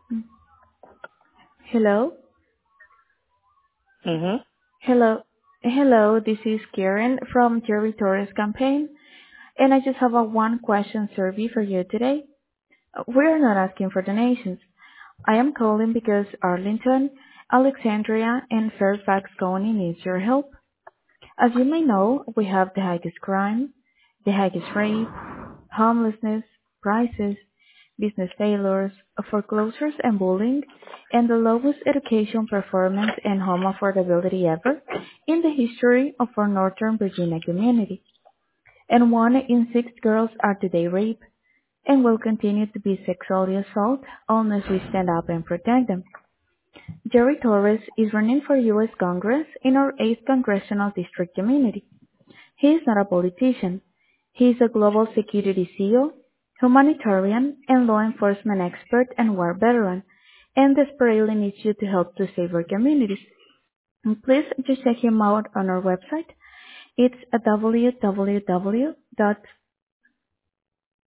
Hello? Mm-hmm. Hello? Hello, this is Karen from Jerry Torres campaign, and I just have a one-question survey for you today. We are not asking for donations. I am calling because Arlington, Alexandria, and Fairfax County needs your help. As you may know, we have the highest crime, the highest rate, homelessness, prices, business failures, foreclosures and bullying, and the lowest education performance and home affordability ever in the history of our Northern Virginia community. And 1 in 6 girls are today raped and will continue to be sexually assaulted unless we stand up and protect them. Jerry Torres is running for U.S. Congress in our 8th Congressional District community. He is not a politician. He is a global security CEO, humanitarian, and law enforcement expert and war veteran, and desperately needs you to help to save our communities. And please just check him out on our website. It's www